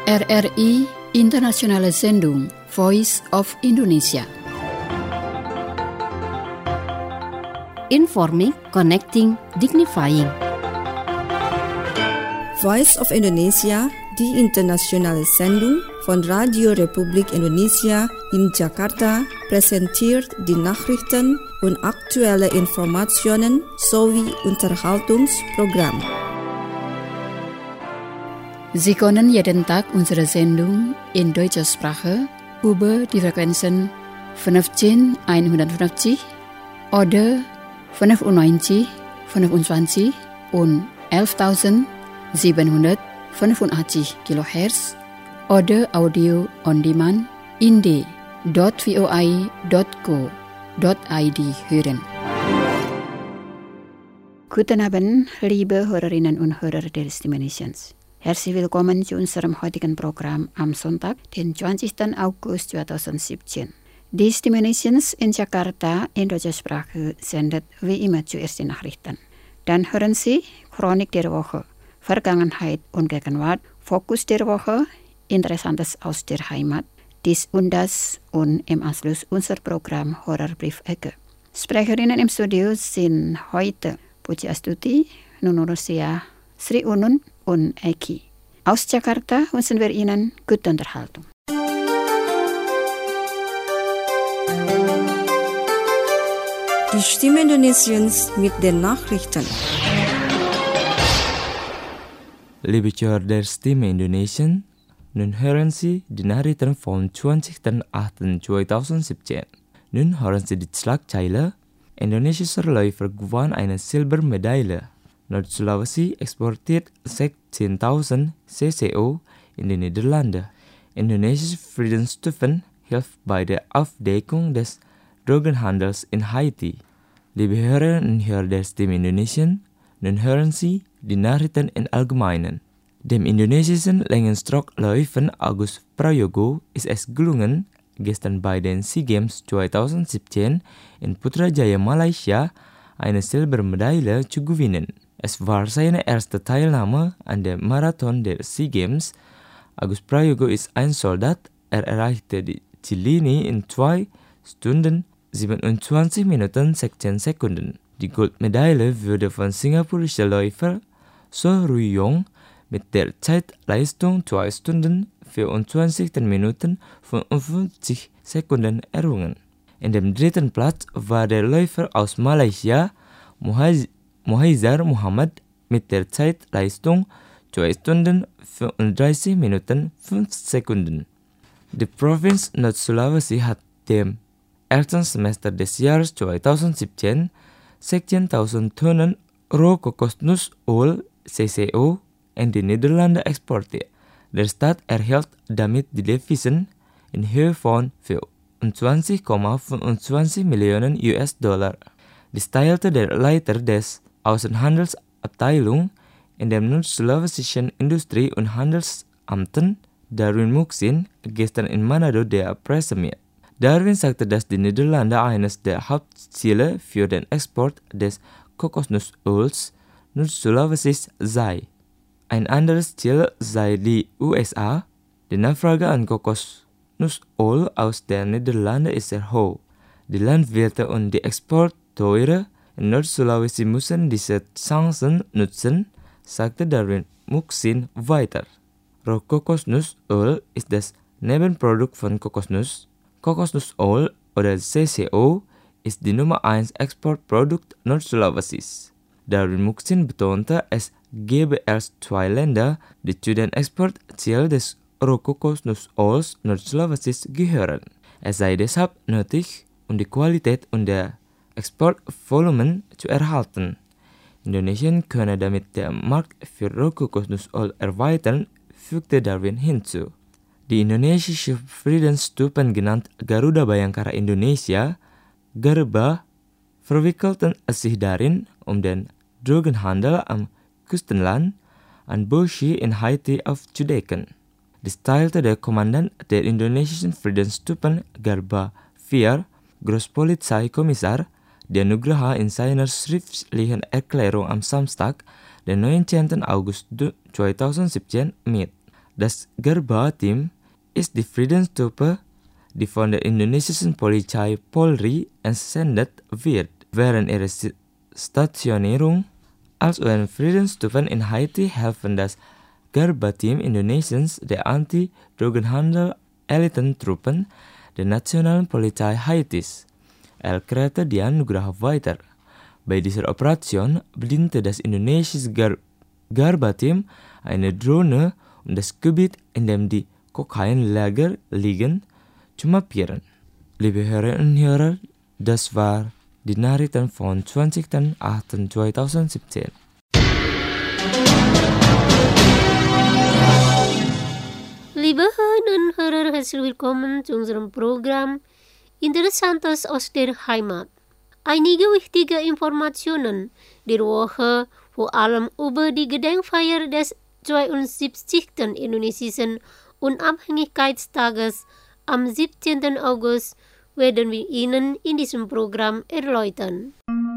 RRI Internationale Sendung Voice of Indonesia. Informing, connecting, dignifying. Voice of Indonesia, die internationale Sendung von Radio Republik Indonesia in Jakarta, präsentiert die Nachrichten und aktuelle Informationen sowie Unterhaltungsprogramm. Sie können jeden Tag unsere Sendung in deutscher Sprache über die Frequenzen 15150 oder 95, 25 und 11.785 kHz oder Audio on Demand in d.voi.co.id hören. Guten Abend, liebe Hörerinnen und Hörer der Stimulations. Herzlich willkommen zu unserem heutigen Programm am Sonntag, den 20. August 2017. Die Stimulations in Jakarta in deutscher Sprache sendet wie immer zuerst die Nachrichten. Dann hören Sie Chronik der Woche, Vergangenheit und Gegenwart, Fokus der Woche, Interessantes aus der Heimat, dies und das und im Anschluss unser Programm Horrorbriefecke. Sprecherinnen im Studio sind heute Puji Astuti, Nunu Rosia, Sri Unun und Eki. Aus Jakarta wünschen wir Ihnen gute Unterhaltung. Die Stimme Indonesiens mit den Nachrichten. Liebe Zuhörer der Stimme Indonesien, nun hören Sie die Nachrichten vom 20.08.2017. Nun hören Sie die Schlagzeile: Indonesischer Läufer gewann eine Silbermedaille. Nord-Sulawesi exportiert 16.000 CCO in die Niederlande. Indonesische Friedensstufen hilft bei der Aufdeckung des Drogenhandels in Haiti. Liebe Hörerinnen und Hörer der Stimme Indonesien, nun hören Sie die Nachrichten in Allgemeinen. Dem indonesischen Längenstockläufer Agus Prayogo ist es gelungen, gestern bei den SEA Games 2017 in Putrajaya, Malaysia, eine Silbermedaille zu gewinnen. Es war seine erste Teilnahme an der Marathon der SEA Games. Agus Prayogo ist ein Soldat. Er erreichte die Ziellinie in 2 Stunden, 27 Minuten, 16 Sekunden. Die Goldmedaille wurde von singapurischer Läufer So Rui-yong mit der Zeitleistung 2 Stunden, 24 Minuten, 55 Sekunden errungen. In dem dritten Platz war der Läufer aus Malaysia, Mohaizer Muhammad, mit der Zeitleistung 2 Stunden, 35 Minuten, 5 Sekunden. Die Provinz Nord-Sulawesi hat dem ersten Semester des Jahres 2017 16.000 Tonnen Rohkokosnussöl CCO in die Niederlande exportiert. Der Staat erhielt damit die Devisen in Höhe von 24,25 Millionen US-Dollar. Dies teilte der Leiter des Außenhandelsabteilung in dem nordsulawesischen Industrie- und Handelsamten, Darwin Muxin, gestern in Manado der Presse mit. Darwin sagte, dass die Niederlande eines der Hauptziele für den Export des Kokosnussöls Nord-Sulawesis sei. Ein anderes Ziel sei die USA. Die Nachfrage an Kokosnussöl aus den Niederlanden ist sehr hoch. Die Landwirte und die Exporteure in Nord-Sulawesi müssen diese Chancen nutzen, sagte Darwin Muxin weiter. Rohkokosnussöl ist das Nebenprodukt von Kokosnuss. Kokosnussöl oder CCO ist die Nummer 1 Exportprodukt Nord-Sulawesis. Darwin Muxin betonte, es gebe erst 2 Länder, die zu den Exportzielen des Rohkokosnussöls Nord-Sulawesis gehören. Es sei deshalb nötig, um die Qualität und der Exportvolumen zu erhalten. Indonesien könne damit den Markt für Rohkokosnussöl erweitern, fügte Darwin hinzu. Die indonesische Friedensstupen, genannt Garuda Bayangkara Indonesia, Garba, verwickelten es sich darin, um den Drogenhandel am Küstenland an Boshi in Haiti aufzudecken. Dies teilte der Kommandant der indonesischen Friedensstupen Garba IV, Großpolizeikommissar der Nugraha, in seiner schriftlichen Erklärung am Samstag, den 19. August 2017 mit. Das Gerbatim ist die Friedenstruppe, die von der indonesischen Polizei Polri entsendet wird während ihrer Stationierung als UN-Friedenstruppen in Haiti helfen das Gerbatim Indonesiens der Anti-Drogenhandel-Elitentruppen der Nationalen Polizei Haitis. El Kreta Dianugrah weiter. Bei dieser Operation bediente das indonesische Gerbatim eine Drohne, um das Gebiet, in dem die Kokainlager liegen, zu mappieren. Liebe Hörerinnen und Hörer, das war die Nachrichten von 20.08.2017. Liebe Hörerinnen und Hörer, herzlich willkommen zu unserem Programm Interessantes aus der Heimat. Einige wichtige Informationen der Woche, vor allem über die Gedenkfeier des 72. Indonesischen Unabhängigkeitstages am 17. August, werden wir Ihnen in diesem Programm erläutern.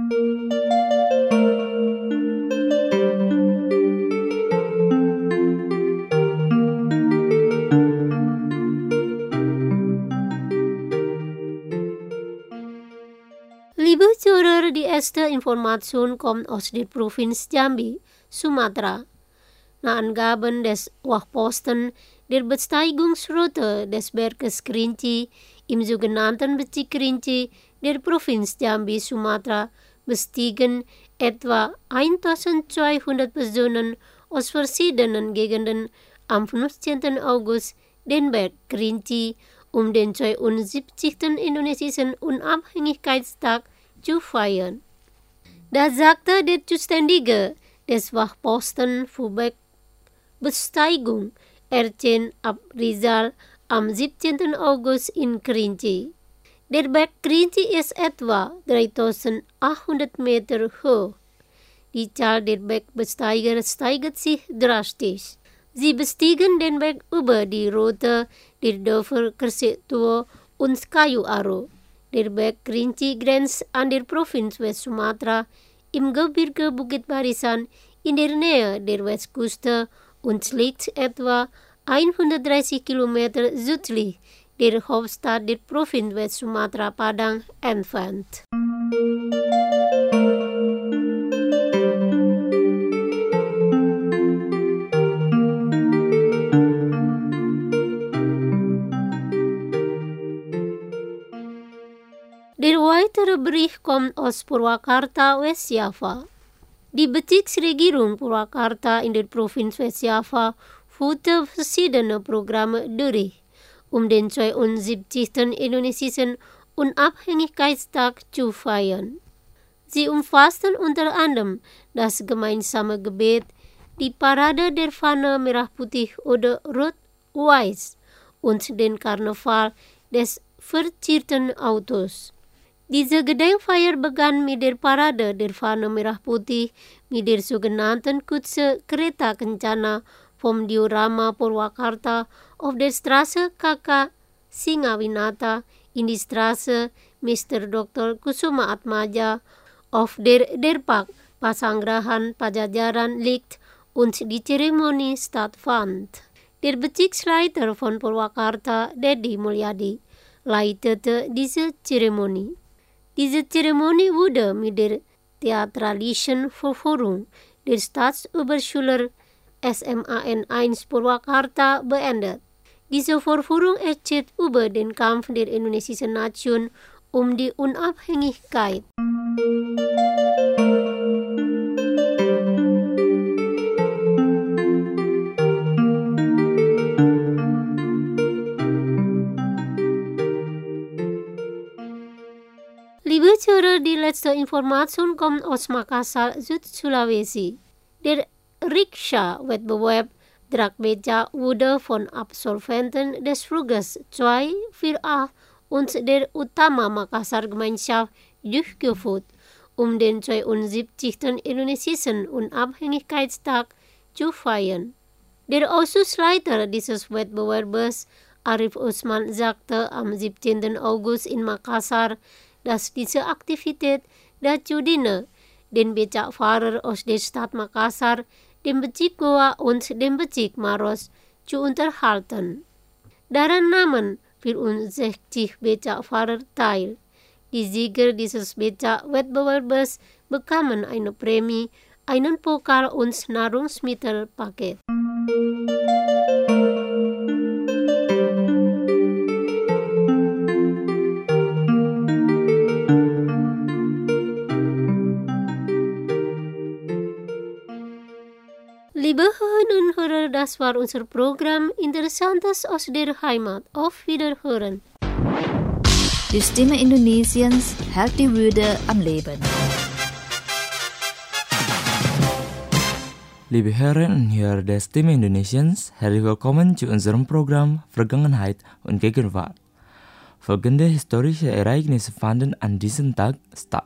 Liebe Zuhörer, die erste Information kommt aus der Provinz Jambi, Sumatera. Nach Angaben des Wachposten der Besteigungsroute des Berges Kerinci im sogenannten Bezirk Kerinci der Provinz Jambi, Sumatera, bestiegen etwa 1200 Personen aus verschiedenen Gegenden am 15. August den Berg Kerinci, um den 72. Indonesischen Unabhängigkeitstag zu feiern. Das sagte der Zuständige des Wachposten für Bergbesteigung, Ercen Abrizal, am 17. August in Kerinci. Der Berg Kerinci ist etwa 3800 Meter hoch. Die Zahl der Bergbesteiger steigert sich drastisch. Sie bestiegen den Berg über die Route der Dörfer Kersetuo und Kayu Aro. Der Berg Kerinci grenzt an der Provinz West Sumatra im Gebirge Bukit Barisan in der Nähe der Westküste und liegt etwa 130 Kilometer südlich der Hauptstadt der Provinz West Sumatra, Padang, entfernt. Der weitere Bericht kommt aus Purwakarta, West Java. Die Bezirksregierung Purwakarta in der Provinz West Java führte verschiedene Programme durch, um den 72. Indonesischen Unabhängigkeitstag zu feiern. Sie umfassten unter anderem das gemeinsame Gebet, die Parade der Fahne Merah Putih oder Rot-Weiß und den Karneval des verzierten Autos. Diese Gedenkfeier begann mit der Parade der Fahne Merah Putih mit der sogenannten Kutse Kereta Kencana vom Diorama Purwakarta auf der Straße KK Singawinata in die Straße Mr. Dr. Kusuma Atmaja, auf der Park Pasanggrahan Pajajaran liegt und die Zeremonie stattfand. Der Bezirksleiter von Purwakarta, Dedi Mulyadi, leitete diese Zeremonie. Diese Zeremonie wurde mit der theatralischen Vorführung der Staatsoberschüler SMAN 1 Purwakarta beendet. Diese Vorführung erzählt über den Kampf der indonesischen Nation um die Unabhängigkeit. Liebe Zuhörer, die letzte Information kommt aus Makassar, Süd-Sulawesi. Der Rikscha-Wettbewerb Dragbeca wurde von Absolventen des Fluges 2, 4A und der Utama Makassar Gemeinschaft durchgeführt, um den 72. Indonesischen Unabhängigkeitstag zu feiern. Der Ausschussleiter dieses Wettbewerbs, Arif Usman, sagte am 17. August in Makassar, dass diese Aktivität dazu diene, den Becakfahrer aus der Stadt Makassar, dem Bezirk Goa und dem Bezirk Maros zu unterhalten. Daran nahmen wir uns 60 Beca-Fahrer teil. Die Sieger dieses Beca-Wettbewerbes bekamen eine Prämie, einen Pokal und Nahrungsmittelpaket. Liebe Hörerinnen und Hörer, das war unser Programm Interessantes aus der Heimat. Auf Wiederhören. Die Stimme Indonesiens hält die Würde am Leben. Liebe Hörerinnen und Hörer der Stimme Indonesiens, herzlich willkommen zu unserem Programm Vergangenheit und Gegenwart. Folgende historische Ereignisse fanden an diesem Tag statt.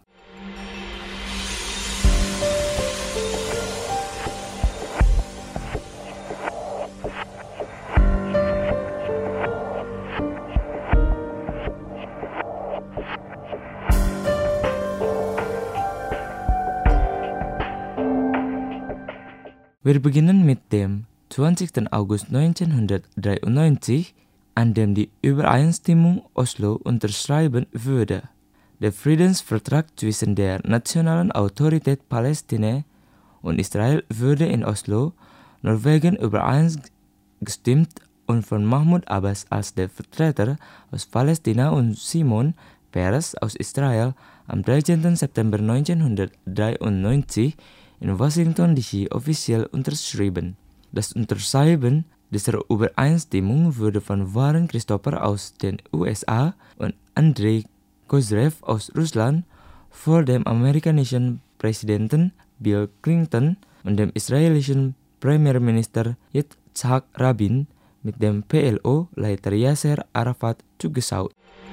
Wir beginnen mit dem 20. August 1993, an dem die Übereinstimmung Oslo unterschrieben wurde. Der Friedensvertrag zwischen der Nationalen Autorität Palästina und Israel wurde in Oslo, Norwegen übereingestimmt und von Mahmoud Abbas als der Vertreter aus Palästina und Simon Peres aus Israel am 13. September 1993 in Washington D.C. offiziell unterschrieben. Das Unterschreiben dieser Übereinstimmung wurde von Warren Christopher aus den USA und Andrei Kozyrev aus Russland vor dem amerikanischen Präsidenten Bill Clinton und dem israelischen Premierminister Yitzhak Rabin mit dem PLO-Leiter Yasser Arafat zugeschaut.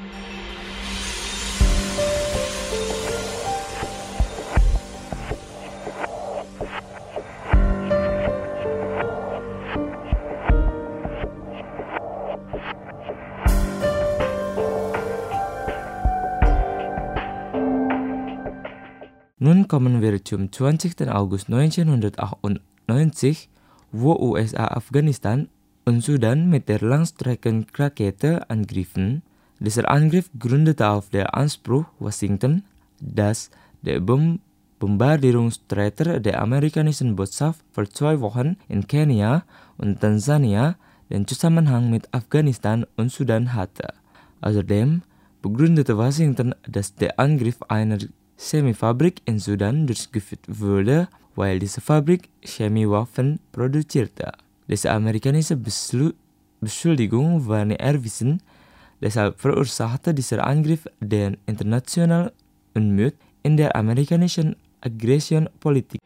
Nun kommen wir zum 20. August 1998, wo USA Afghanistan und Sudan mit der Langstreckenrakete angriffen. Dieser Angriff gründete auf der Anspruch Washington, dass der Bombardierungsträger der amerikanischen Botschaft vor 2 Wochen in Kenia und Tansania den Zusammenhang mit Afghanistan und Sudan hatte. Außerdem begründete Washington, dass der Angriff einer Chemiefabrik in Sudan durchgeführt wurde, weil diese Fabrik Chemiewaffen produzierte. Diese amerikanische Beschuldigung war nicht erwiesen, deshalb verursachte dieser Angriff den internationalen Unmut in der amerikanischen Aggressionpolitik.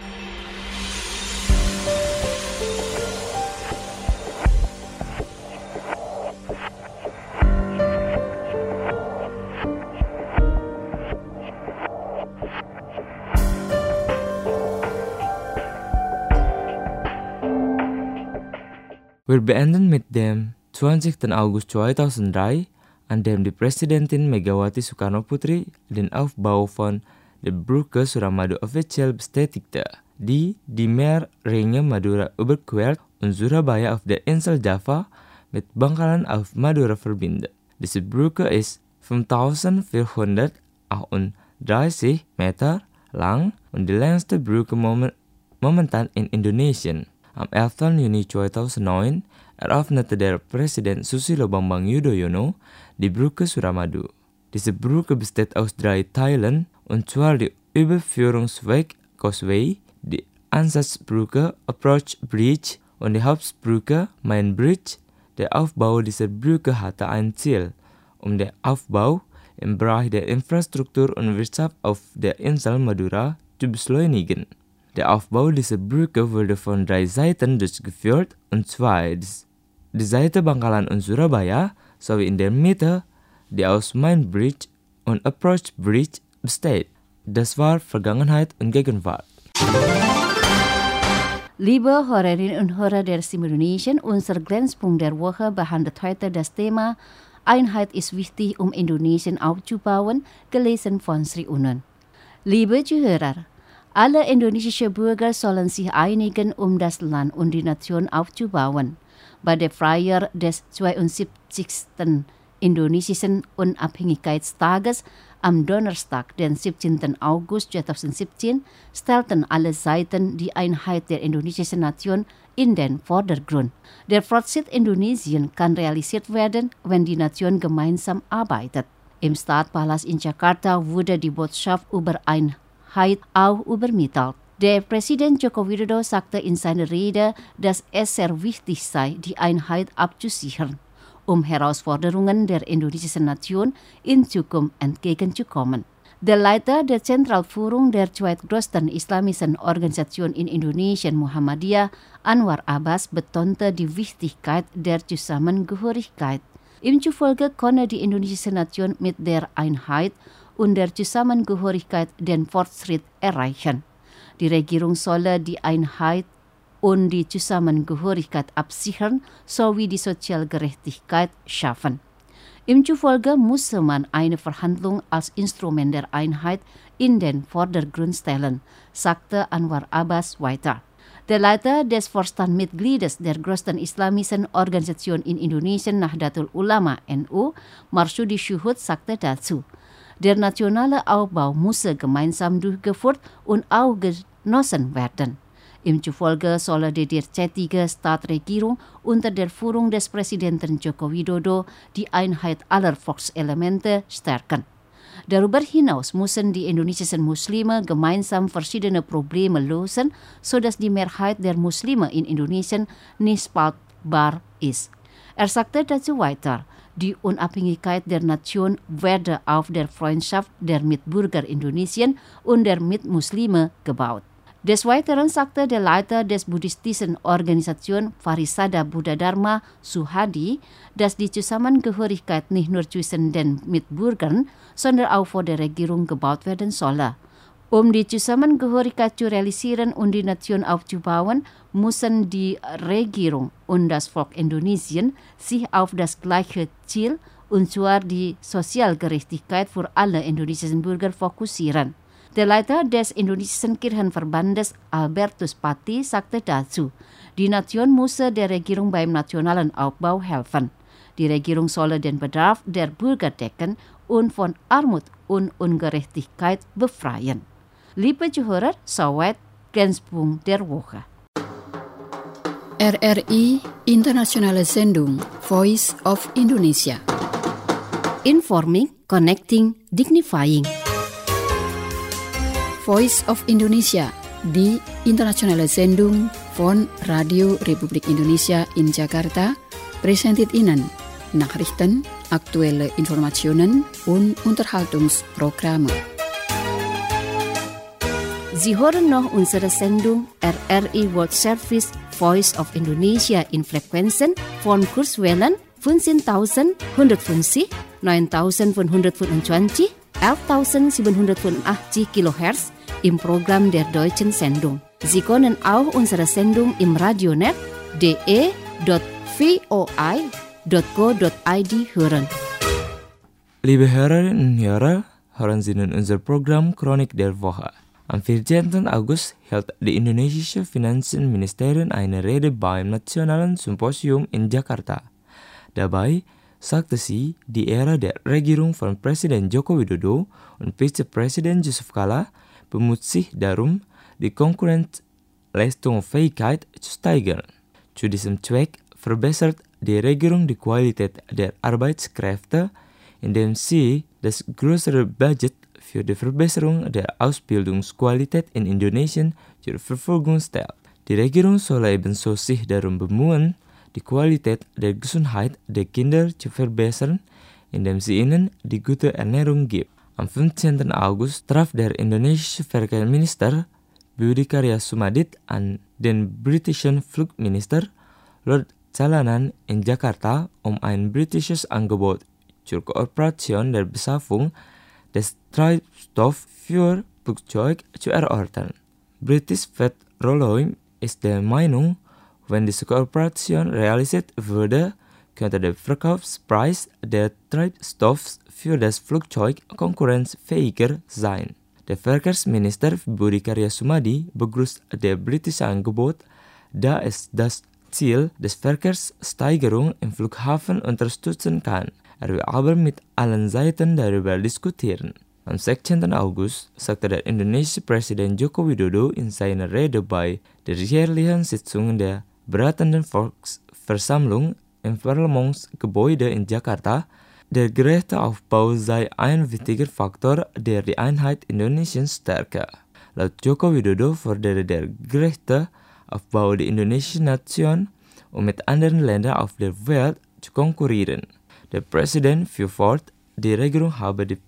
Wir beenden mit dem 20. August 2003, an dem die Präsidentin Megawati Soekarno-Putri den Aufbau von der Brücke Suramadu offiziell bestätigte, die Meerringe Madura überquert und Surabaya auf der Insel Java mit Bangkalan auf Madura verbindet. Diese Brücke ist 5438 Meter lang und die längste Brücke momentan in Indonesien. Am 11. Juni 2009 eröffnete der Präsident Susilo Bambang Yudhoyono die Brücke Suramadu. Diese Brücke besteht aus 3 Teilen, und zwar die Überführungsweg Causeway, die Ansatzbrücke Approach Bridge und die Hauptbrücke Main Bridge. Der Aufbau dieser Brücke hatte ein Ziel, den Aufbau im Bereich der Infrastruktur und Wirtschaft auf der Insel Madura zu beschleunigen. Der Aufbau dieser Brücke wurde von 3 Seiten durchgeführt, und zwar die Seite Bangkalan und Surabaya sowie in der Mitte, die aus Main Bridge und Approach Bridge besteht. Das war Vergangenheit und Gegenwart. Liebe Hörerinnen und Hörer der Stimme Indonesien, unser Grenzpunkt der Woche behandelt heute das Thema Einheit ist wichtig, um Indonesien aufzubauen, gelesen von Sri Unen. Liebe Zuhörer, alle indonesische Bürger sollen sich einigen, um das Land und die Nation aufzubauen. bei der Feier des 72. Indonesischen Unabhängigkeitstages am Donnerstag, den 17. August 2017, stellten alle Seiten die Einheit der indonesischen Nation in den Vordergrund. Der Fortschritt Indonesien kann realisiert werden, wenn die Nation gemeinsam arbeitet. Im Stadtpalast in Jakarta wurde die Botschaft über Einheit auch übermittelt. Der Präsident Joko Widodo sagte in seiner Rede, dass es sehr wichtig sei, die Einheit abzusichern, um Herausforderungen der indonesischen Nation in Zukunft entgegenzukommen. Der Leiter der Zentralführung der zweitgrößten islamischen Organisation in Indonesien, Muhammadiyah, Anwar Abbas, betonte die Wichtigkeit der Zusammengehörigkeit. Ihm zufolge könne die indonesische Nation mit der Einheit und der Zusammengehörigkeit den Fortschritt erreichen. Die Regierung solle die Einheit und die Zusammengehörigkeit absichern sowie die Sozialgerechtigkeit schaffen. Ihm zufolge müsse man eine Verhandlung als Instrument der Einheit in den Vordergrund stellen, sagte Anwar Abbas weiter. Der Leiter des Vorstandsmitgliedes der größten islamischen Organisation in Indonesien, Nahdlatul Ulama NU, Marsudi Syuhud, sagte dazu, der nationale Aufbau müsse gemeinsam durchgeführt und auch genossen werden. Ihm zufolge solle die derzeitige Staatsregierung unter der Führung des Präsidenten Joko Widodo die Einheit aller Volkselemente stärken. Darüber hinaus müssen die indonesischen Muslime gemeinsam verschiedene Probleme lösen, sodass die Mehrheit der Muslime in Indonesien nicht spaltbar ist. Er sagte dazu weiter, die Unabhängigkeit der Nation werde auf der Freundschaft der Mitbürger Indonesien und der Mitmuslime gebaut. Des Weiteren sagte der Leiter des buddhistischen Organisation Farisada Buddha Dharma Suhadi, dass die Zusammengehörigkeit nicht nur zwischen den Mitbürgern, sondern auch vor der Regierung gebaut werden solle. Um die Zusammengehörigkeit zu realisieren und die Nation aufzubauen, müssen die Regierung und das Volk Indonesien sich auf das gleiche Ziel, und zwar die Sozialgerechtigkeit für alle indonesischen Bürger, fokussieren. Der Leiter des indonesischen Kirchenverbandes Albertus Patti sagte dazu, die Nation müsse der Regierung beim nationalen Aufbau helfen. Die Regierung solle den Bedarf der Bürger decken und von Armut und Ungerechtigkeit befreien. Liebe Zuhörer, soweit Grenzpunkt der Woche. RRI Internationale Sendung Voice of Indonesia. Informing, connecting, dignifying. Voice of Indonesia, die internationale Sendung von Radio Republik Indonesia in Jakarta, präsentiert Ihnen Nachrichten, aktuelle Informationen und Unterhaltungsprogramme. Sie hören noch unsere Sendung RRI World Service Voice of Indonesia in Frequenzen von Kurzwellen 15.150, 9.525, 11.785 kHz im Programm der deutschen Sendung. Sie können auch unsere Sendung im Radionet de.voi.co.id hören. Liebe Hörerinnen und Hörer, hören Sie nun unser Programm Chronik der Woche. Am 14. August hält die indonesische Finanzministerin eine Rede beim Nationalen Symposium in Jakarta. Dabei sagte sie, die Ära der Regierung von Präsident Joko Widodo und Vizepräsident Yusuf Kala bemüht sich darum, die Konkurrenzleistungsfähigkeit zu steigern. Zu diesem Zweck verbessert die Regierung die Qualität der Arbeitskräfte, indem sie das größere Budget für die Verbesserung der Ausbildungsqualität in Indonesien zur Verfügung stellt. Die Regierung soll ebenso sich darum bemühen, die Qualität der Gesundheit der Kinder zu verbessern, indem sie ihnen die gute Ernährung gibt. Am 15. August traf der indonesische Verkehrsminister Budi Karya Sumadi an den britischen Flugminister Lord Callanan in Jakarta, um ein britisches Angebot zur Kooperation der Beschaffung des Treibstoffs für Flugzeuge zu erörtern. British Petroleum ist der Meinung, wenn diese Kooperation realisiert würde, könnte der Verkaufspreis der Treibstoffs für das Flugzeug konkurrenzfähiger sein. Der Verkehrsminister Budi Karya Sumadi begrüßt das britische Angebot, da es das Ziel des Verkehrssteigerung im Flughafen unterstützen kann. Will aber mit allen Seiten darüber diskutieren. Am 16. August sagte der indonesische Präsident Joko Widodo in seiner Rede bei der jährlichen Sitzung der beratenden Volksversammlung im Parlamentsgebäude in Jakarta, der gerechte Aufbau sei ein wichtiger Faktor, der die Einheit Indonesiens stärke. Laut Joko Widodo fordere der gerechte Aufbau die indonesische Nation, um mit anderen Ländern auf der Welt zu konkurrieren. Der Präsident fuhr fort, die Regierung habe die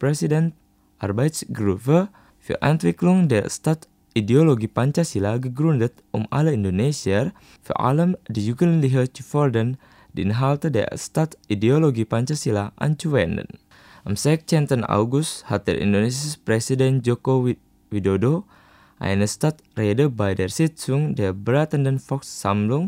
Präsidentenarbeitsgruppe für Entwicklung der Stadtideologie Pancasila gegründet, um alle Indonesier, vor allem die Jugendlichen, zu fordern, die Inhalte der Stadtideologie Pancasila anzuwenden. Am 16. August hat der indonesische Präsident Joko Widodo eine Stadtrede bei der Sitzung der beratenden Volksversammlung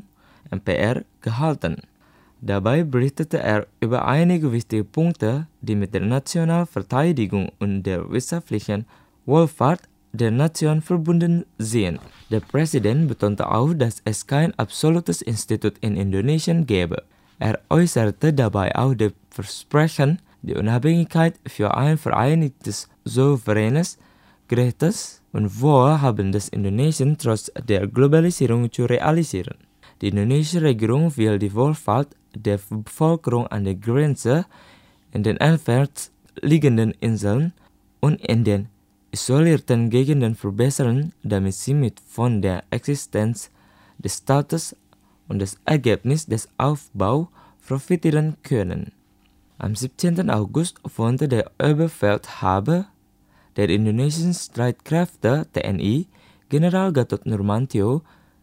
MPR gehalten. Dabei berichtete er über einige wichtige Punkte, die mit der nationalen Verteidigung und der wirtschaftlichen Wohlfahrt der Nation verbunden sind. Der Präsident betonte auch, dass es kein absolutes Institut in Indonesien gäbe. Er äußerte dabei auch das Versprechen, die Unabhängigkeit für ein vereinigtes, souveränes, gerechtes und wohlhabendes Indonesien trotz der Globalisierung zu realisieren. Die indonesische Regierung will die Wohlfahrt der Bevölkerung an der Grenze, in den entfernt liegenden Inseln und in den isolierten Gegenden verbessern, damit sie mit von der Existenz des Staates und das Ergebnis des Aufbaus profitieren können. Am 17. August wohnte der Oberfeldhaber der indonesischen Streitkräfte TNI, General Gatot Nurmantio,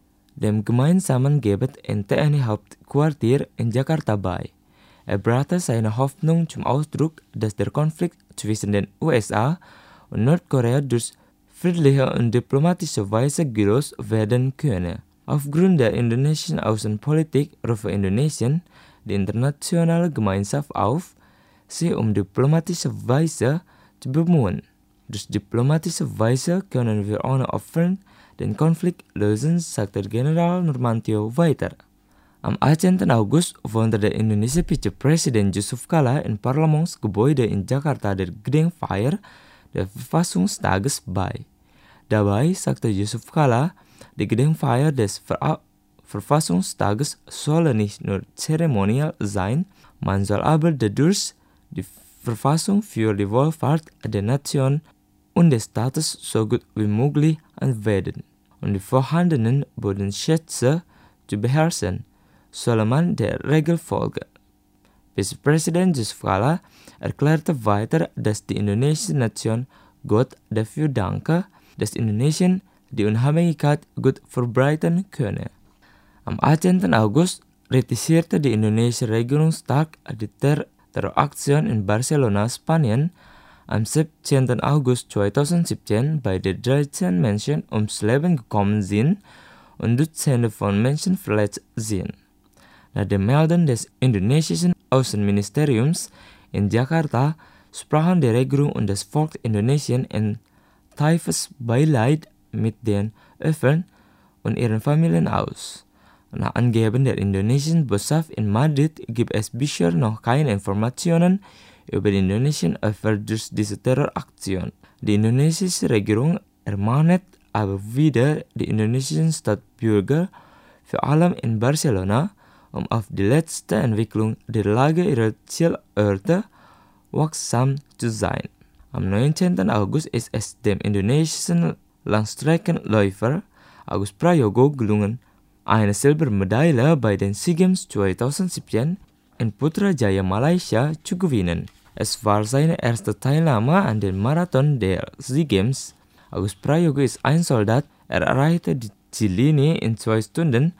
dem gemeinsamen Gebet in TNI-Hauptquartier in Jakarta bei. Er brachte seine Hoffnung zum Ausdruck, dass der Konflikt zwischen den USA und Nordkorea durch friedliche und diplomatische Weise gelöst werden könne. Aufgrund der indonesischen Außenpolitik rufe Indonesien die internationale Gemeinschaft auf, sich diplomatische Weise zu bemühen. Durch diplomatische Weise können wir ohne Opfer den Konflikt lösen, sagte General Nurmantio weiter. Am 18. August wohnte der indonesische Vizepräsident Yusuf Kala im Parlamentsgebäude in Jakarta der Gedenkfeier des Verfassungstages bei. Dabei sagte Yusuf Kala, die Gedenkfeier des Verfassungstages solle nicht nur zeremoniell sein, man soll aber dadurch die Verfassung für die Wohlfahrt der Nation und des Staates so gut wie möglich anwenden und die vorhandenen Bodenschätze zu beherrschen, solle man der Regel folgen. Vizepräsident Yusuf Kala erklärte weiter, dass die indonesische Nation Gott dafür danke, dass Indonesien die Unabhängigkeit gut verbreiten könne. Am 18. August kritisierte die indonesische Regierung stark die Terroraktion in Barcelona, Spanien, am 17. August 2017 bei der 13 Menschen ums Leben gekommen sind und Dutzende von Menschen verletzt sind. Nach dem Melden des indonesischen Außenministeriums in Jakarta sprachen die Regierung und das Volk Indonesien in tiefes Beileid mit den Opfern und ihren Familien aus. Nach Angaben der indonesischen Botschaft in Madrid gibt es bisher noch keine Informationen über die indonesischen Opfer durch diese Terroraktion. Die indonesische Regierung ermahnt aber wieder die indonesischen Staatsbürger, vor allem in Barcelona, um auf die letzte Entwicklung der Lage ihrer Zielorte wachsam zu sein. Am 19. August ist es dem indonesischen Langstreckenläufer Agus Prayogo gelungen, eine Silbermedaille bei den SEA Games 2017 in Putrajaya, Malaysia zu gewinnen. Es war seine erste Teilnahme an den Marathon der SEA Games. Agus Prayogo ist ein Soldat, er erreichte die Ziellinie in 2 Stunden,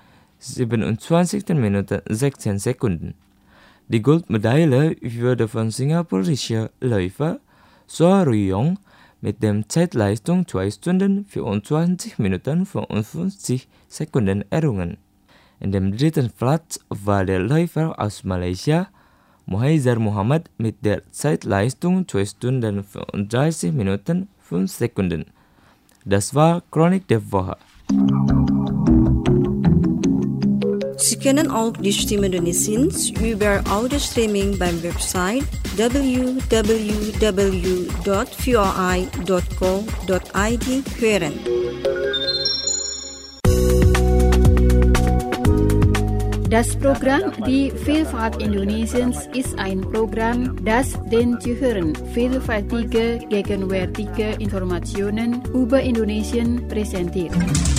27 Minuten 16 Sekunden. Die Goldmedaille wurde von singapurischer Läufer So Ruyong mit der Zeitleistung 2 Stunden 24 Minuten 55 Sekunden errungen. In dem 3. Platz war der Läufer aus Malaysia, Muhaizar Muhammad, mit der Zeitleistung 2 Stunden 35 Minuten 5 Sekunden. Das war Chronik der Woche. Sie können auch die Stimme Indonesiens über Audio-Streaming beim Website www.voi.co.id hören. Das Programm Die Vielfalt Indonesiens ist ein Programm, das den Zuhörern vielfältige, gegenwärtige Informationen über Indonesien präsentiert.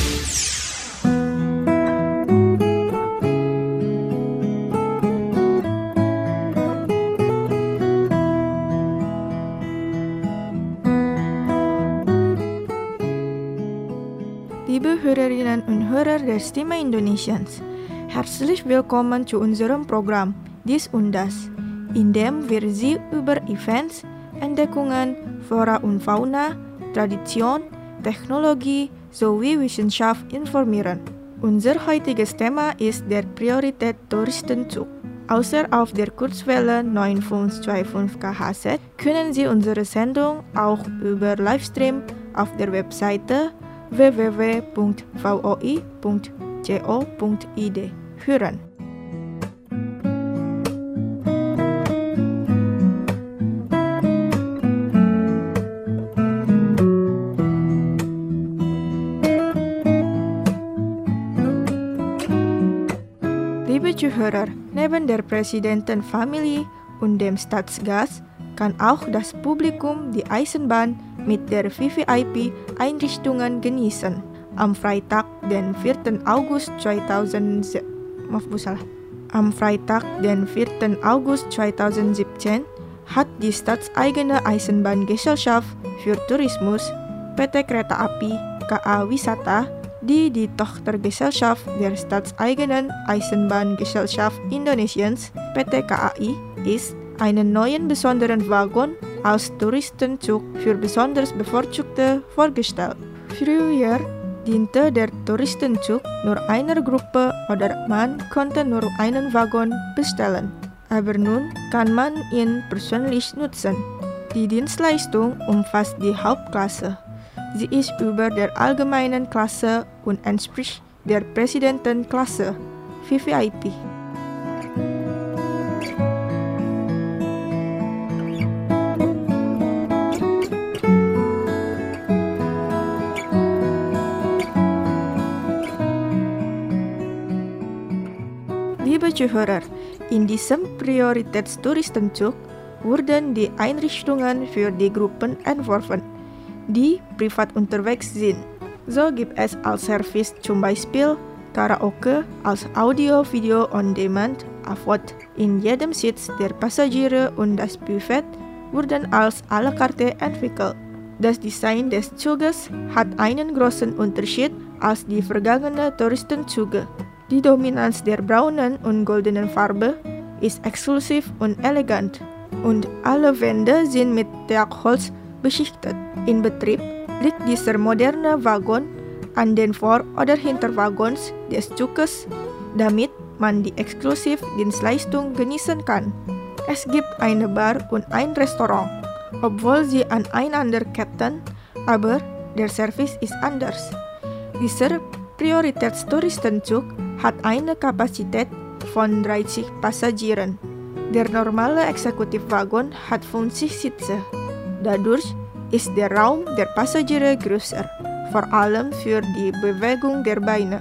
Liebe Hörerinnen und Hörer der Stimme Indonesiens, herzlich willkommen zu unserem Programm Dies und Das, in dem wir Sie über Events, Entdeckungen, Flora und Fauna, Tradition, Technologie sowie Wissenschaft informieren. Unser heutiges Thema ist der Priorität Touristenzug. Außer auf der Kurzwelle 9525 kHz können Sie unsere Sendung auch über Livestream auf der Webseite www.voi.co.id hören. Liebe Zuhörer, neben der Präsidentenfamilie und dem Staatsgast kann auch das Publikum die Eisenbahn mit der VVIP-Einrichtungen genießen. Am Freitag, den 4. August 2017 hat die staatseigene Eisenbahngesellschaft für Tourismus PT Kereta Api KA Wisata, die Tochtergesellschaft der staatseigenen Eisenbahngesellschaft Indonesiens PT KAI ist, einen neuen besonderen Waggon als Touristenzug für besonders Bevorzugte vorgestellt. Früher diente der Touristenzug nur einer Gruppe oder man konnte nur einen Waggon bestellen. Aber nun kann man ihn persönlich nutzen. Die Dienstleistung umfasst die Hauptklasse. Sie ist über der allgemeinen Klasse und entspricht der Präsidentenklasse, VVIP. Liebe Zuhörer, in diesem Prioritätstouristenzug wurden die Einrichtungen für die Gruppen entworfen, die privat unterwegs sind. So gibt es als Service zum Beispiel Karaoke als Audio-Video on Demand AVOD. In jedem Sitz der Passagiere und das Buffet wurden als à la carte entwickelt. Das Design des Zuges hat einen großen Unterschied als die vergangenen Touristenzüge. Die Dominanz der braunen und goldenen Farbe ist exklusiv und elegant und alle Wände sind mit Teakholz beschichtet. In Betrieb liegt dieser moderne Waggon an den Vor- oder Hinterwaggons des Zuges, damit man die Exklusivdienstleistung genießen kann. Es gibt eine Bar und ein Restaurant, obwohl sie aneinander ketten, aber der Service ist anders. Dieser Prioritätstouristenzug hat eine Kapazität von 30 Passagieren. Der normale Exekutivwaggon hat 50 Sitze. Dadurch ist der Raum der Passagiere größer, vor allem für die Bewegung der Beine.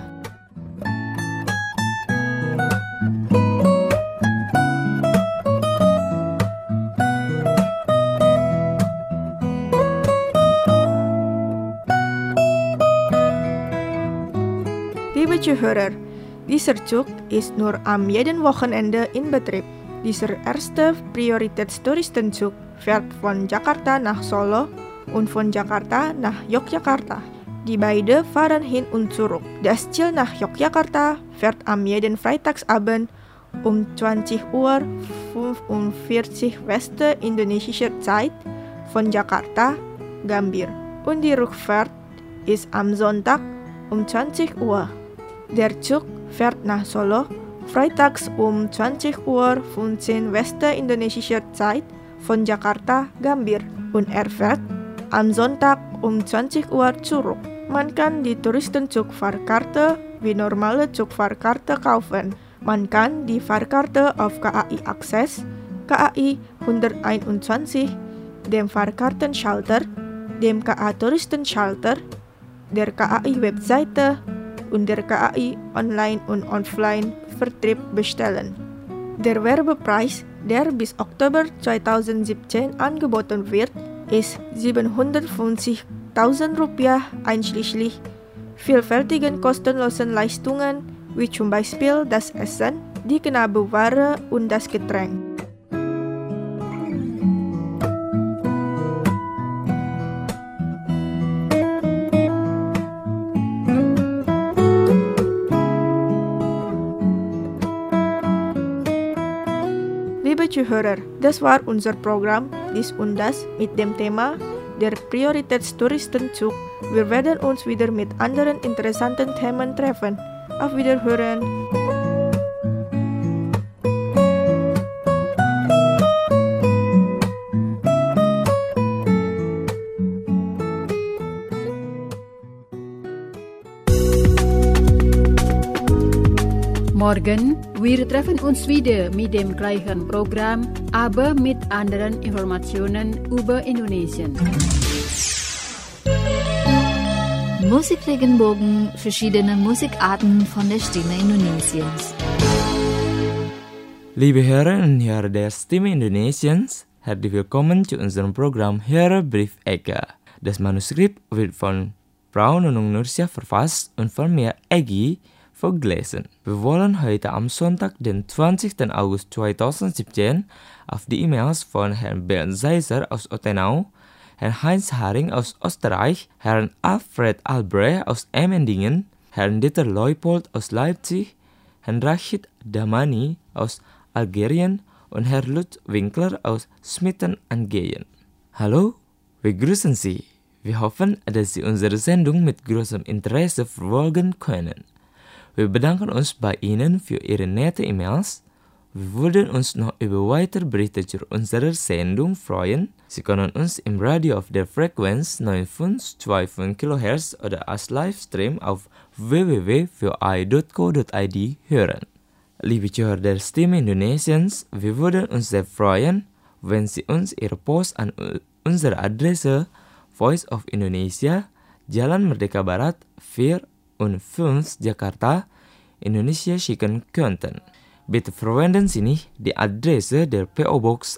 Liebe Zuhörer, dieser Zug ist nur am jeden Wochenende in Betrieb. Dieser erste Prioritätstouristenzug fährt von Jakarta nach Solo und von Jakarta nach Yogyakarta. Die beiden fahren hin und zurück. Das Ziel nach Yogyakarta fährt am jeden Freitagsabend um 20:45 Uhr westindonesischer Zeit von Jakarta, Gambir. Und die Rückfahrt ist am Sonntag um 20 Uhr. Der Zug fährt nach Solo freitags um 20:15 Uhr westindonesischer Zeit von Jakarta, Gambir. Und er fährt am Sonntag um 20 Uhr zurück. Man kann die Touristenzugfahrkarte wie normale Zugfahrkarte kaufen. Man kann die Fahrkarte auf KAI Access, KAI 121, dem Fahrkartenschalter, dem KA-Touristenschalter, der KAI-Webseite und der KAI Online- und Offline-Vertrieb bestellen. Der Werbepreis, der bis Oktober 2017 angeboten wird, ist 750.000 Rupiah einschließlich vielfältigen kostenlosen Leistungen, wie zum Beispiel das Essen, die Knabberware und das Getränk. Liebe Zuhörer, das war unser Programm Dies und Das mit dem Thema der Prioritätstouristenzug. Wir werden uns wieder mit anderen interessanten Themen treffen. Auf Wiederhören! Morgen, wir treffen uns wieder mit dem gleichen Programm, aber mit anderen Informationen über Indonesien. Musikregenbogen, verschiedene Musikarten von der Stimme Indonesiens. Liebe Hörerinnen und Hörer der Stimme Indonesiens, herzlich willkommen zu unserem Programm Hörerbrief Eka. Das Manuskript wird von Frau Nunung Nursia verfasst und von mir, Egi, vorgelesen. Wir wollen heute am Sonntag, den 20. August 2017, auf die E-Mails von Herrn Bernd Seiser aus Ottenau, Herrn Heinz Haring aus Österreich, Herrn Alfred Albrecht aus Emmendingen, Herrn Dieter Leupold aus Leipzig, Herrn Rashid Damani aus Algerien und Herr Lutz Winkler aus Smitten an Geyen. Hallo, wir grüßen Sie. Wir hoffen, dass Sie unsere Sendung mit großem Interesse verfolgen können. Wir bedanken uns bei Ihnen für Ihre nette E-Mails. Wir würden uns noch über weitere Berichte zu unserer Sendung freuen. Sie können uns im Radio auf der Frequenz 9525 kHz oder als Livestream auf www.ai.co.id hören. Liebe Zuhörer der Stimme Indonesiens, wir würden uns sehr freuen, wenn Sie uns Ihre Post an unsere Adresse Voice of Indonesia, Jalan Merdeka Barat 4 und 5 Jakarta, Indonesia schicken könnten. Bitte verwenden Sie nicht die Adresse der PO Box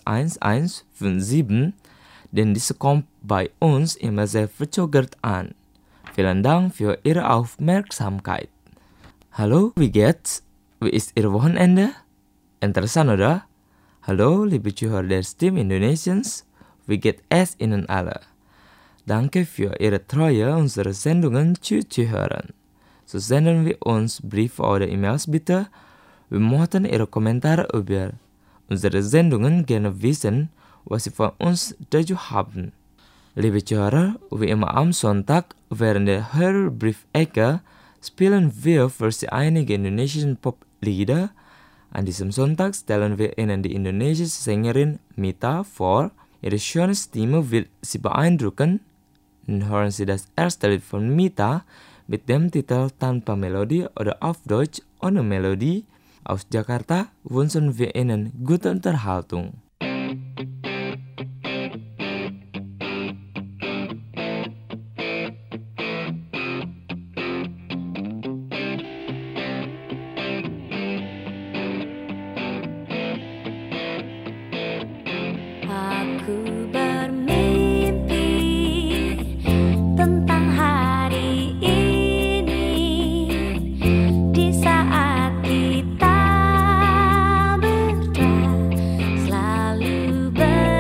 1157, denn diese kommt bei uns immer sehr verzögert an. Vielen Dank für Ihre Aufmerksamkeit. Hallo, wie geht's? Wie ist Ihr Wochenende? Interessant, oder? Hallo, liebe Zuhörer der Stimme Indonesiens, wie geht es Ihnen alle? Danke für Ihre Treue, unsere Sendungen zuzuhören. So senden wir uns Briefe oder E-Mails bitte. Wir möchten Ihre Kommentare über unsere Sendungen gerne wissen, was Sie von uns dazu haben. Liebe Zuhörer, wie immer am Sonntag während der Hörerbrief-Ecke spielen wir für Sie einige indonesische Poplieder. An diesem Sonntag stellen wir Ihnen die indonesische Sängerin Mita vor. Ihre schöne Stimme will Sie beeindrucken. Nun hören Sie das erste Lied von Mita mit dem Titel Tanpa Melodie oder auf Deutsch Ohne Melodie. Aus Jakarta wünschen wir Ihnen gute Unterhaltung. Kita berdua selalu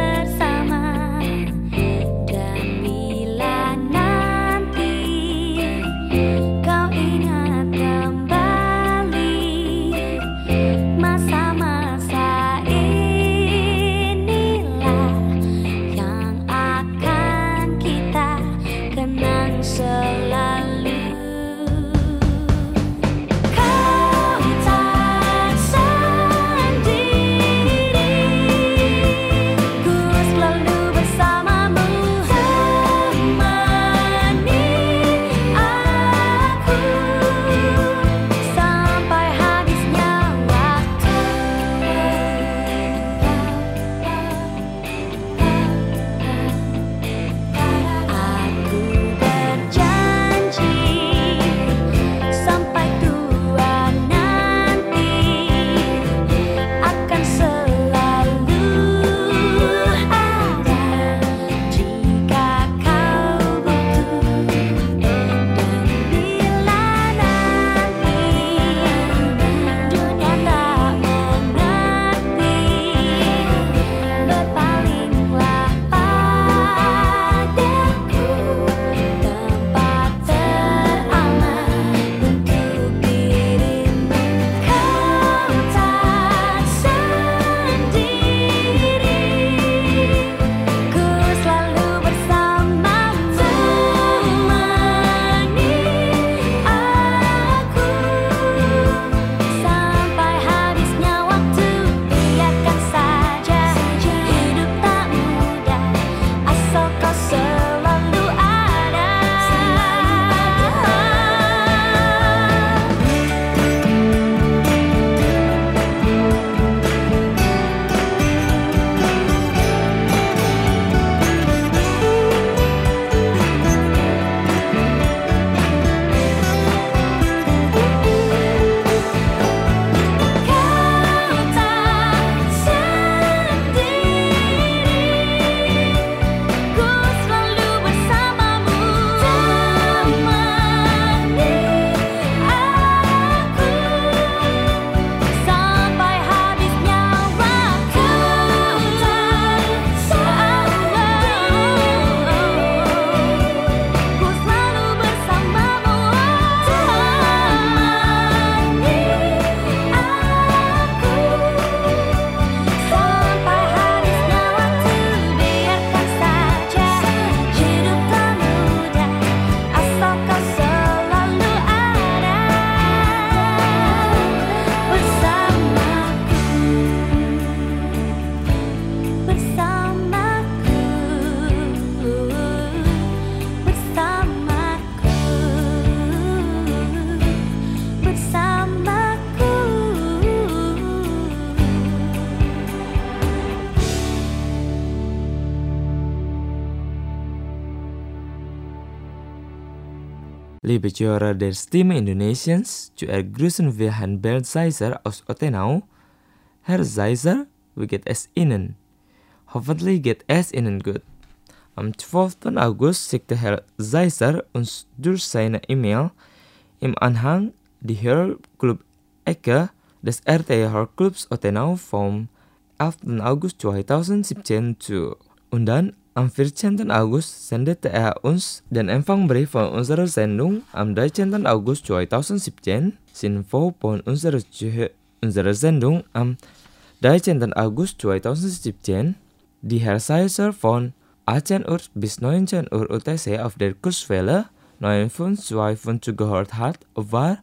Liebe Zuhörer der Stimme Indonesiens, zu ergrüßen wir Herrn Bernd Seiser aus Ottenau. Herr Seiser, wie geht es Ihnen? Hoffentlich geht es Ihnen gut. Am 12. August schickte Herr Seiser uns durch seine E-Mail im Anhang die Hörclub Ecke des RTI Hörclubs Ottenau vom 11. August 2017 zu. Und dann am 14. August sendete er uns den Empfangsbrief von unserer Sendung am 13. August 2017. Info von unserer Sendung am 13. August 2017, die Herr Seiser von 18 Uhr bis 19 Uhr UTC auf der Kurswelle 952 gehört hat, war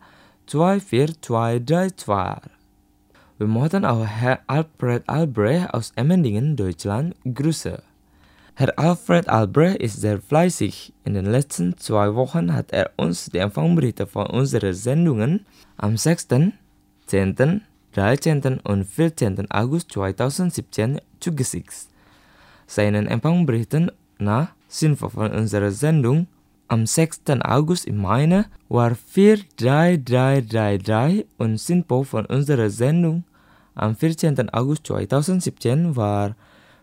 24232. Wir möchten auch Herr Alfred Albrecht aus Emmendingen, Deutschland, grüßen. Herr Alfred Albrecht ist sehr fleißig. In den letzten 2 Wochen hat er uns die Empfangsbriefe von unseren Sendungen am 6., 10., 13. und 14. August 2017 zugeschickt. Seinen Empfangsbriefen nach Info von unserer Sendung am 6. August im Mai war 43333 und Info von unserer Sendung am 14. August 2017 war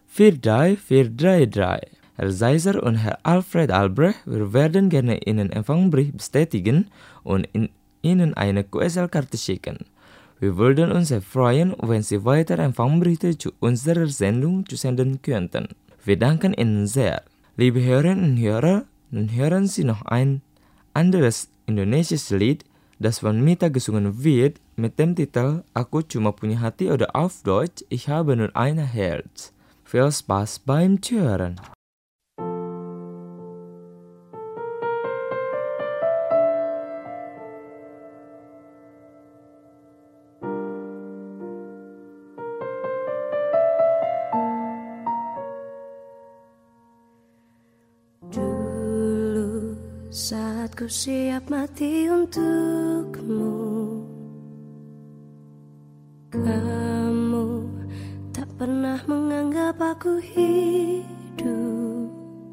43433. Herr Seiser und Herr Alfred Albrecht, wir werden gerne Ihnen Empfangsbrief bestätigen und Ihnen eine QSL-Karte schicken. Wir würden uns sehr freuen, wenn Sie weitere Empfangsbriefe zu unserer Sendung zusenden könnten. Wir danken Ihnen sehr. Liebe Hörerinnen und Hörer, nun hören Sie noch ein anderes indonesisches Lied, das von Mita gesungen wird, mit dem Titel Aku Cuma Punya Hati oder auf Deutsch Ich habe nur ein Herz. Viel Spaß beim Zuhören. Dulu saat ku siap mati untukmu, kamu tak pernah menganggap aku hidup.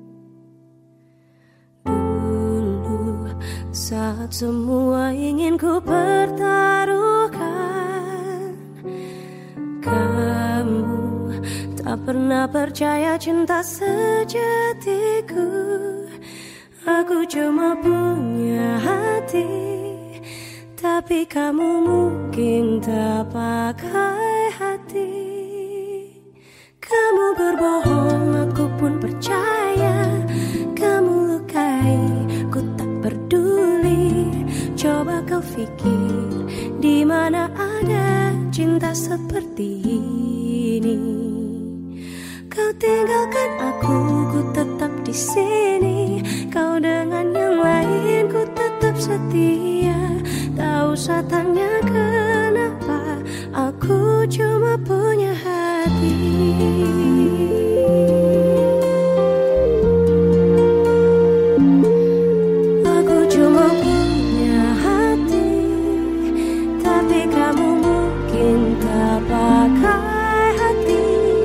Dulu saat semua ingin ku pertaruhkan, kamu tak pernah percaya cinta sejatiku. Aku cuma punya hati, tapi kamu mungkin tak pakai hati. Kamu berbohong, aku pun percaya. Kamu lukai, ku tak peduli. Coba kau pikir, di mana ada cinta seperti ini? Kau tinggalkan aku, ku tetap di sini. Kau dengan yang lain, ku tetap setia. Tak usah tanya kenapa, aku cuma punya hati. Aku cuma punya hati, tapi kamu mungkin tak pakai hati.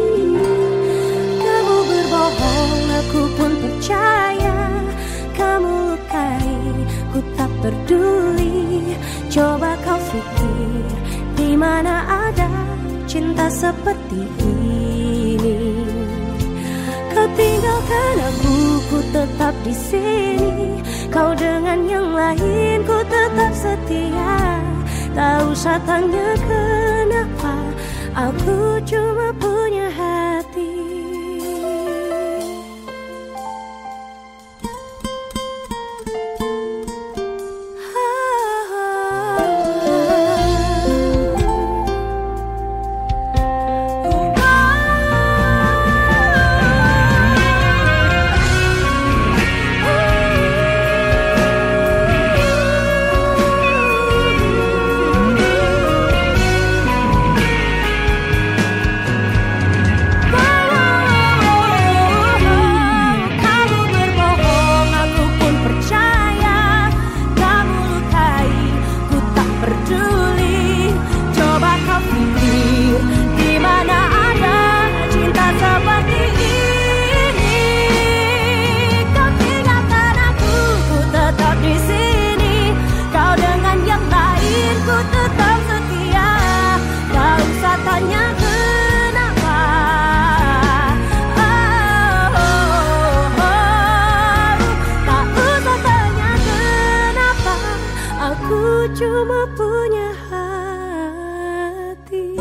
Kamu berbohong, aku pun percaya. Kamu lukai, ku tak peduli. Coba kau pikir, di mana ada cinta seperti ini? Kau tinggalkan aku, ku tetap di sini. Kau dengan yang lain, ku tetap setia. Tak usah tanya kenapa, aku cuma punya hati. Wow. cuma punya hati.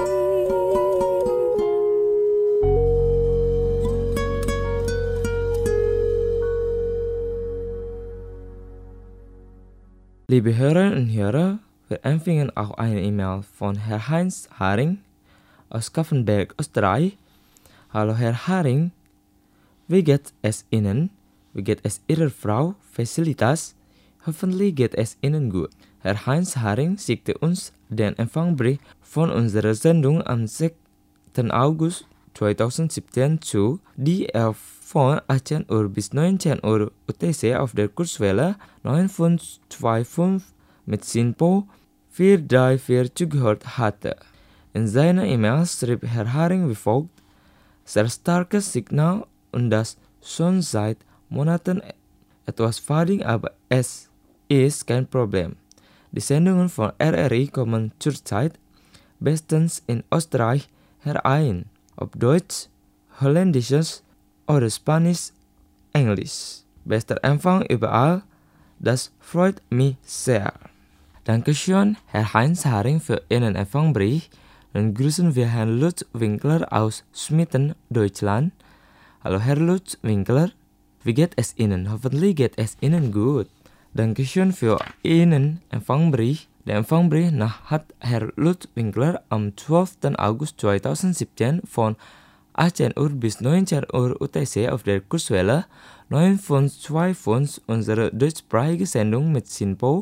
Liebe Hörer und Hörer, wir empfangen auch eine E-Mail von Herr Heinz Haring aus Kaffenberg, Österreich. Hallo Herr Haring, wie geht es Ihnen? Wie geht es Ihrer Frau Felicitas? Hoffentlich geht es Ihnen gut. Herr Heinz Haring schickte uns den Empfangsbrief von unserer Sendung am 6. August 2017 zu, die er von 18 Uhr bis 19 Uhr UTC auf der Kurzwelle 9.25 mit SINPO 434 zugehört hatte. In seiner E-Mail schrieb Herr Haring wie folgt: Sehr starkes Signal und das schon seit Monaten etwas fading, aber es ist kein Problem. Die Sendungen von RRI kommen zurzeit bestens in Österreich herein, ob Deutsch, Holländisches oder Spanisch, Englisch. Bester Empfang überall, das freut mich sehr. Dankeschön, Herr Heinz Haring, für Ihren Empfangsbrief. Dann grüßen wir Herrn Lutz Winkler aus Schmitten, Deutschland. Hallo Herr Lutz Winkler, wie geht es Ihnen? Hoffentlich geht es Ihnen gut. Dankeschön für Ihren Empfangsbrief. Der Empfangsbrief hat Herr Lutz Winkler am 12. August 2017 von 18 Uhr bis 19 Uhr UTC auf der Kurzwelle 9.25 unsere deutschsprachige Sendung mit SINPO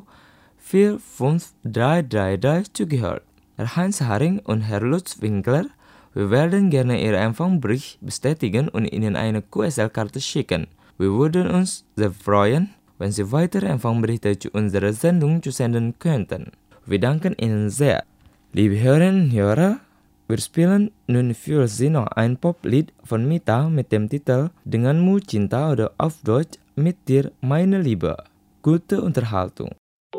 45333 zugehört. Herr Heinz Haring und Herr Lutz Winkler, wir werden gerne Ihre Empfangsbrief bestätigen und Ihnen eine QSL-Karte schicken. Wir würden uns sehr freuen, wenn Sie weitere Empfangsbriefe zu unserer Sendung zusenden könnten. Wir danken Ihnen sehr. Liebe Hörerinnen und Hörer, wir spielen nun für Sie noch ein Poplied von Mita mit dem Titel Denganmu Cinta oder auf Deutsch Mit dir meine Liebe. Gute Unterhaltung.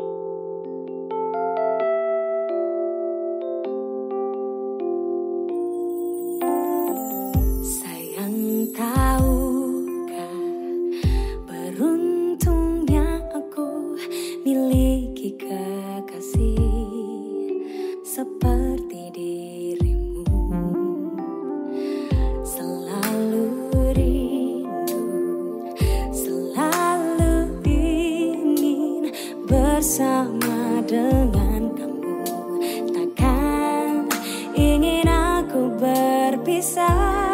Sayang, tahukah beruntungnya aku miliki kekasih seperti dirimu. Selalu rindu, selalu ingin bersama dengan kamu. Takkan ingin aku berpisah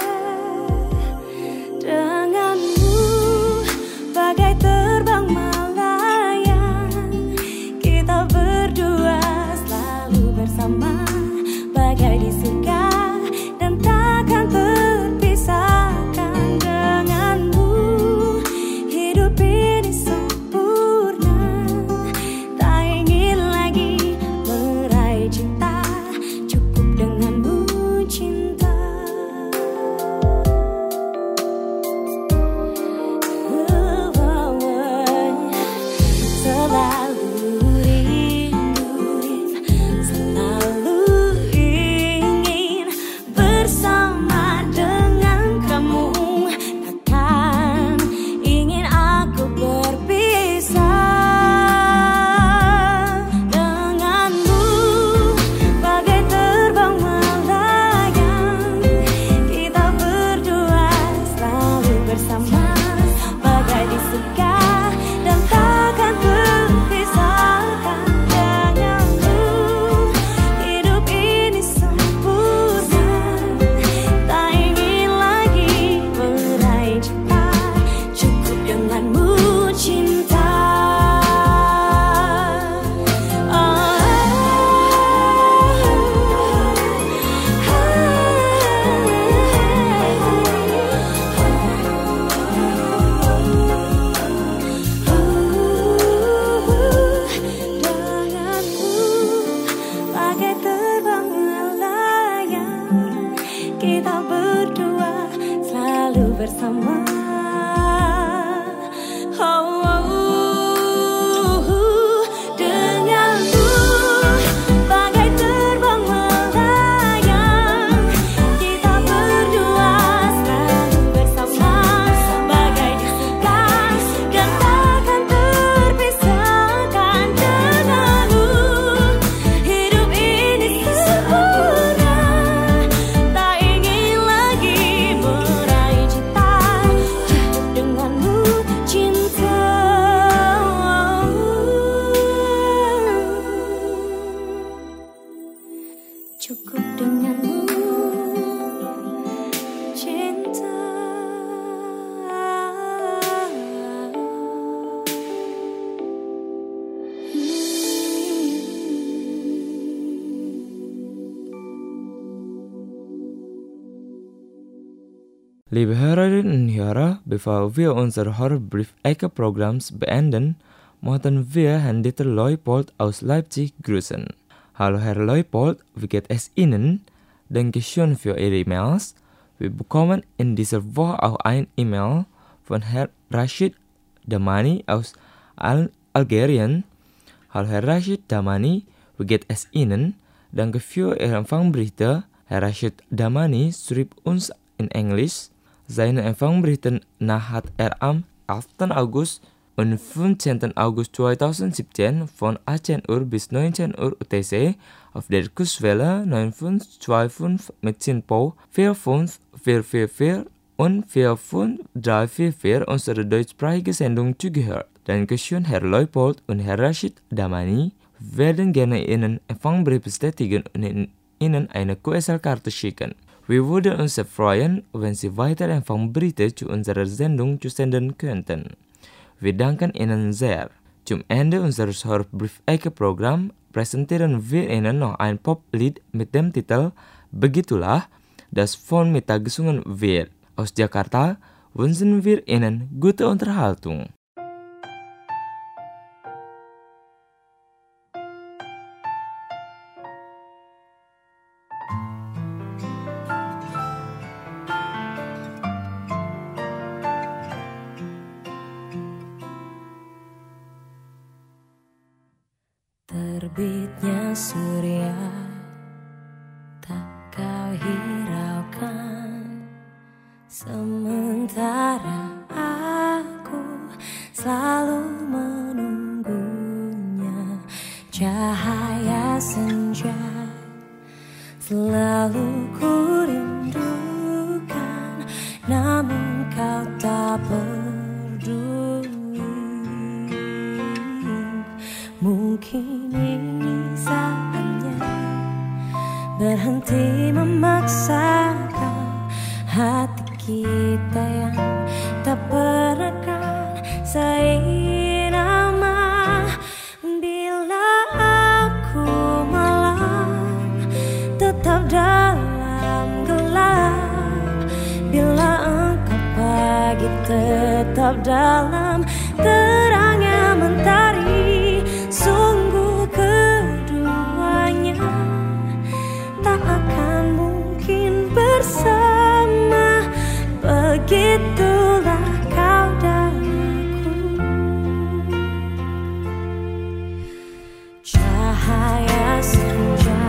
denganmu, bagai terbang melayang. Kita berdua selalu bersama, bagai di surga dan takkan terpisahkan. Denganmu hidup ini sempurna, tak ingin lagi Liebe Hörerinnen und Hörer, bevor wir unser Hörbrief-Ecke-Programms beenden, möchten wir Herrn Dieter Leupold aus Leipzig grüßen. Hallo Herr Leupold, wie geht es Ihnen? Dankeschön für Ihre E-Mails. Wir bekommen in dieser Woche auch ein E-Mail von Herrn Rashid Damani aus Algerien. Hallo Herr Rashid Damani, wie geht es Ihnen? Danke für Ihre Empfangberichte. Herr Rashid Damani schrieb uns in Englisch. Seine Empfangberichte hat am 11. August und 15. August 2017 von 18 Uhr bis 19 Uhr UTC auf der Kurswelle 9525 mit Sinpo 45444 und 45344 unsere deutschsprachige Sendung zugehört. Dankeschön Herr Leupold und Herr Rashid Damani. Wir werden gerne Ihnen Empfangbrief bestätigen und Ihnen eine QSL-Karte schicken. Wir würden uns sehr freuen, wenn Sie weitere Empfangbriefe zu unserer Sendung zusenden könnten. Wir danken Ihnen sehr. Zum Ende unseres Hörbrief-Ecke-Programms präsentieren wir Ihnen noch ein Poplied mit dem Titel Begitulah, das von Mita gesungen wird. Aus Jakarta wünschen wir Ihnen gute Unterhaltung. Terbitnya surya tak kau hiraukan, sementara aku selalu menunggunya. Cahaya senja selalu ku rindukan, namun kau tak peduli. Mungkin ini saatnya berhenti memaksakan hati kita yang tak pernah kan seirama. Bila aku malam tetap dalam gelap, bila engkau pagi tetap dalam terangnya mentari, sungguh keduanya tak akan mungkin bersama. Begitulah kau dan aku. Cahaya senja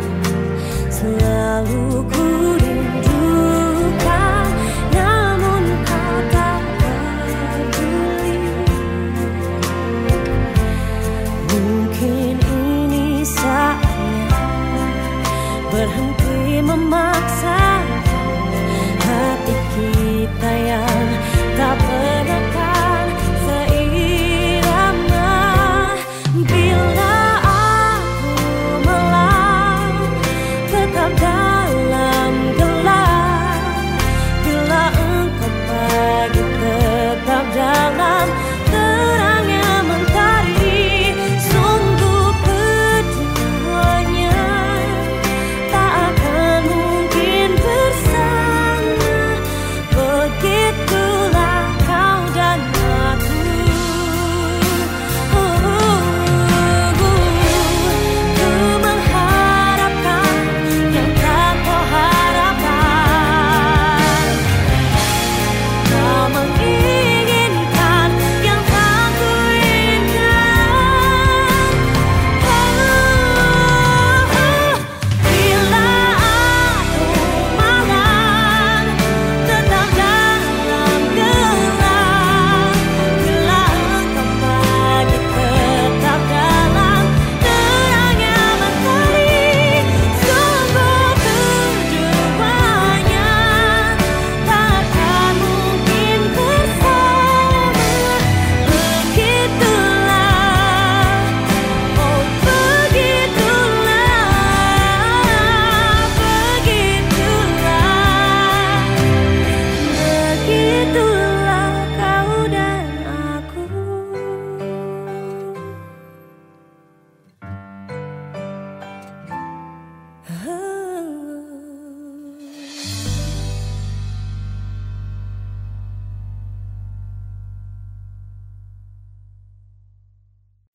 selalu ku rindukan, namun kau tak peduli.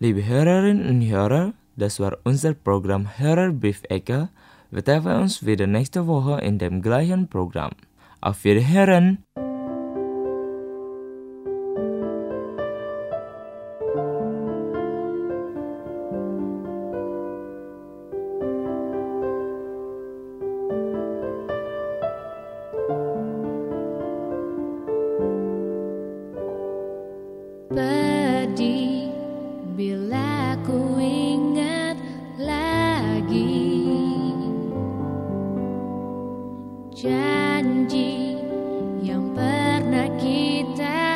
Liebe Hörerinnen und Hörer, das war unser Programm Hörerbriefecke. Wir treffen uns wieder nächste Woche in dem gleichen Programm. Auf Wiederhören! Pedih bila ku ingat lagi janji yang pernah kita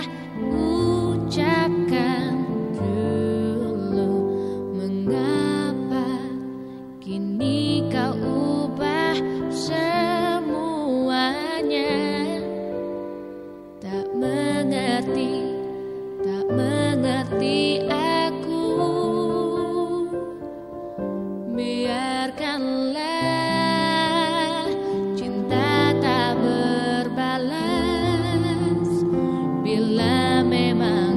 ucapkan dulu. Mengapa kini kau ubah semuanya? Tak mengerti aku. Biarkanlah cinta tak berbalas. Bila memang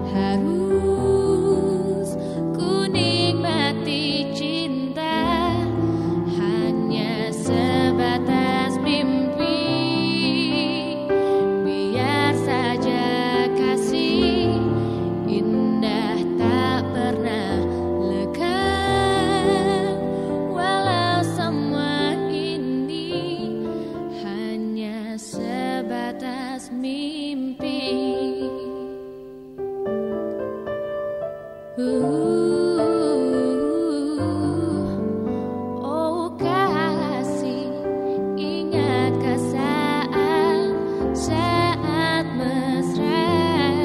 harus ku nikmati cinta, hanya sebatas mimpi. Biar saja kasih indah tak pernah lekang, walau semua ini hanya sebatas mimpi. Oh kasih, ingatkah saat mesra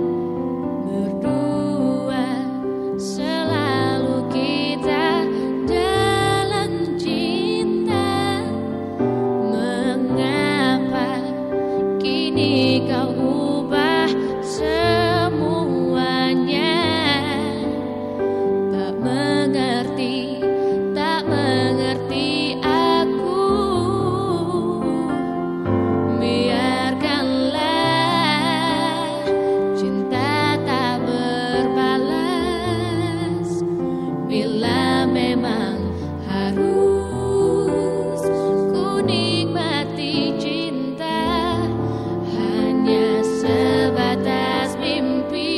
berdua, selalu kita dalam cinta. Mengapa kini kau ubah semuanya? Tak mengerti aku. Biarkanlah cinta tak berbalas. Bila memang harus ku nikmati cinta, hanya sebatas mimpi.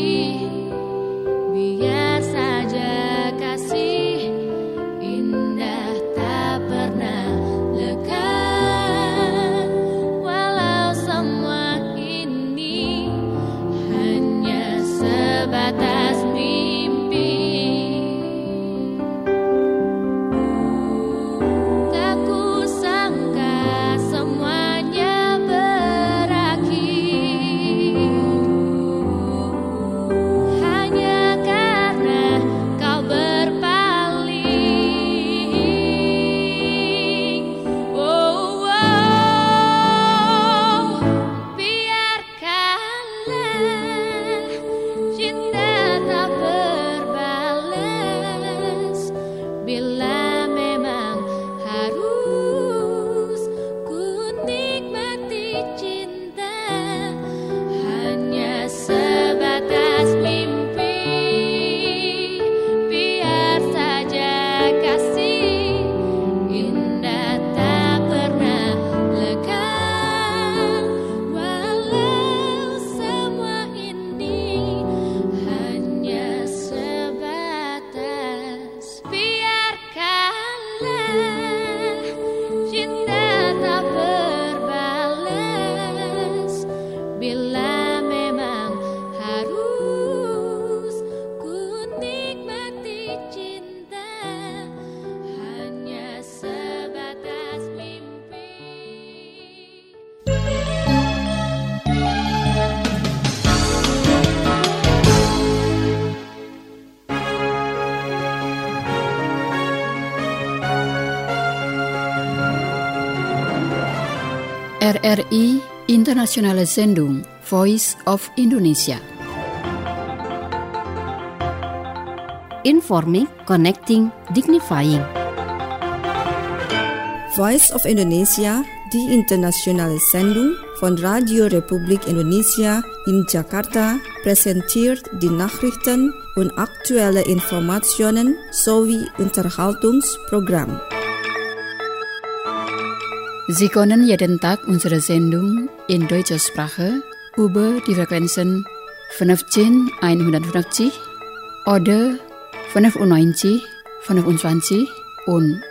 Biar saja kasih indah tak pernah lekang, walau semua ini hanya sebatas mimpi. Tak kusangka semuanya berakhir hanya karena kau berpaling. Oh, biarkanlah cinta tak berbalas. Bila memang harus ku nikmati cinta, hanya sebatas mimpi. Biar saja kasih indah tak pernah lekang, walau semua ini hanya sebatas. Biarkanlah cinta tak berbalas. Bila memang harus ku nikmati cinta, hanya sebatas mimpi. RRI Internationale Sendung Voice of Indonesia. Informing, connecting, dignifying. Voice of Indonesia, die internationale Sendung von Radio Republik Indonesia in Jakarta, präsentiert die Nachrichten und aktuelle Informationen sowie Unterhaltungsprogramm. Sie können jeden Tag unsere Sendung in deutscher Sprache über die Frequenzen 15150 oder 95, 25 und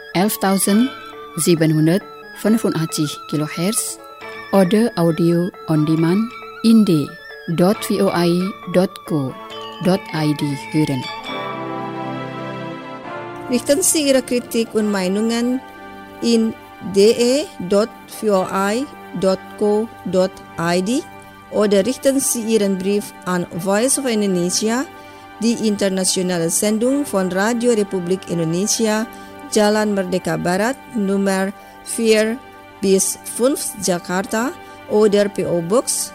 11.785 kHz oder Audio on Demand in de.voi.co.id hören. Richten Sie Ihre Kritik und Meinungen in de.voi.co.id oder richten Sie Ihren Brief an Voice of Indonesia, die internationale Sendung von Radio Republik Indonesia, Jalan Merdeka Barat, Nummer 4-5 Jakarta oder PO Box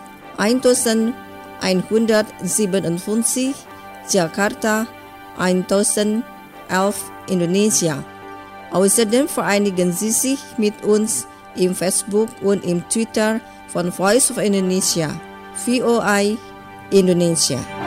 1157 Jakarta 1011 Indonesia. Außerdem vereinigen Sie sich mit uns im Facebook und im Twitter von Voice of Indonesia, VOI Indonesia.